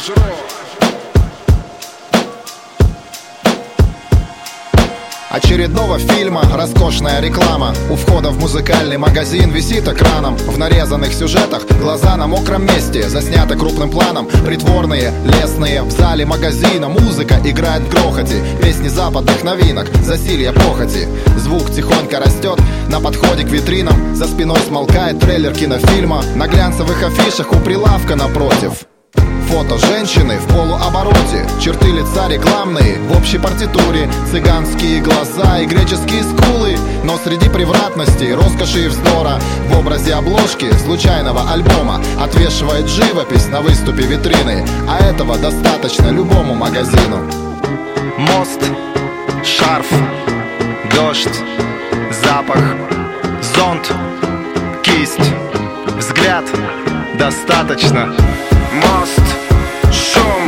Очередного фильма роскошная реклама. У входа в музыкальный магазин висит экраном. В нарезанных сюжетах глаза на мокром месте, засняты крупным планом. Притворные, лесные, в зале магазина музыка играет в грохоте. Песни западных новинок, засилье похоти. Звук тихонько растет на подходе к витринам. За спиной смолкает трейлер кинофильма. На глянцевых афишах у прилавка напротив фото женщины в полуобороте, черты лица рекламные в общей партитуре, цыганские глаза и греческие скулы. Но среди превратностей, роскоши и вздора в образе обложки случайного альбома отвешивает живопись на выступе витрины. А этого достаточно любому магазину. Мост, шарф, дождь, запах, зонт, кисть, взгляд. Достаточно. Мост, шум,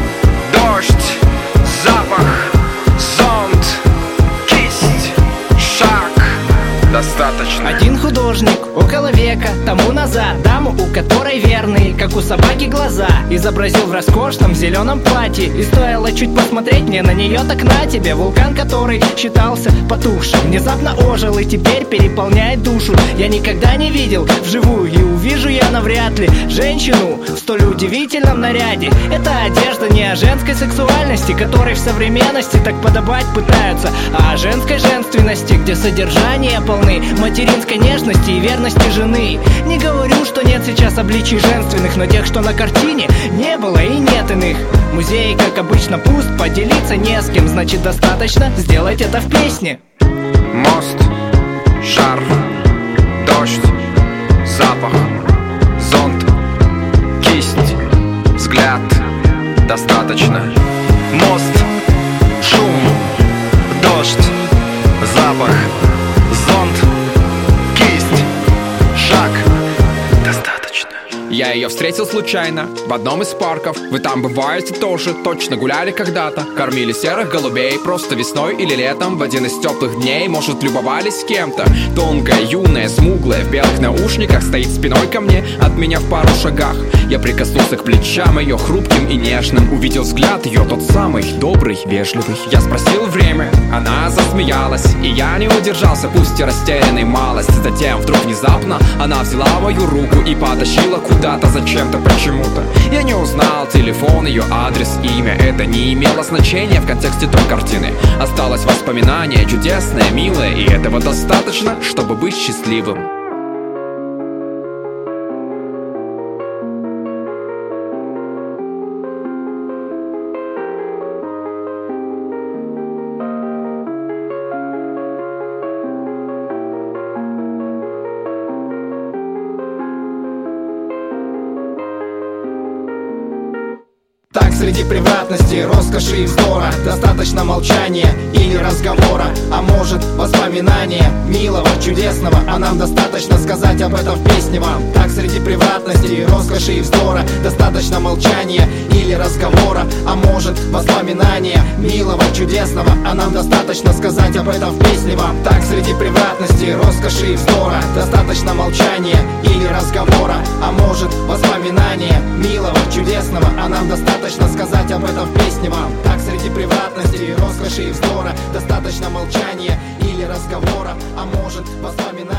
дождь, запах, зонт, кисть, шаг. Достаточно. Один художник около века тому назад даму, у которой верные, как у собаки, глаза, изобразил в роскошном зеленом платье. И стоило чуть посмотреть мне на нее, так на тебе. Вулкан, который считался потухшим, внезапно ожил и теперь переполняет душу. Я никогда не видел вживую, и увижу я навряд ли женщину в столь удивительном наряде. Это одежда не о женской сексуальности, которой в современности так подобать пытаются, а о женской женственности, где содержание полны материнской нежности и верности жены. Не говорю, что нет сейчас обличий женственных, но тех, что на картине, не было и нет иных. Музей, как обычно, пуст, поделиться не с кем, значит достаточно сделать это в песне. Мост, шарф, дождь, запах, зонт, кисть, взгляд. Достаточно. Мост, шум, дождь, запах, зонт, кисть, шаг. Достаточно. Я ее встретил случайно в одном из парков. Вы там бываете тоже, точно гуляли когда-то. Кормили серых голубей просто весной или летом. В один из теплых дней, может, любовались с кем-то. Тонкая, юная, смуглая, в белых наушниках стоит спиной ко мне, от меня в пару шагах. Я прикоснулся к плечам ее, хрупким и нежным. Увидел взгляд ее, тот самый, добрый, вежливый. Я спросил время, она засмеялась, и я не удержался, пусть и растерянный малость. Затем вдруг внезапно она взяла мою руку и потащила куда-то, зачем-то, почему-то. Я не узнал телефон, ее адрес, имя. Это не имело значения в контексте той картины. Осталось воспоминание чудесное, милое, и этого достаточно, чтобы быть счастливым. Так среди превратности, роскоши и вздора достаточно молчания или разговора, а может воспоминания милого, чудесного. А нам достаточно сказать об этом в песне вам. Так среди превратности, роскоши и вздора достаточно молчания или разговора, а может воспоминания милого, чудесного. А нам достаточно сказать об этом в песне вам. Так среди превратности, роскоши и вздора достаточно молчания или разговора, а может воспоминания милого, чудесного. А нам достаточно сказать об этом в песне вам. Так среди превратности, роскоши и вздора достаточно молчания или разговора, а может воспоминания.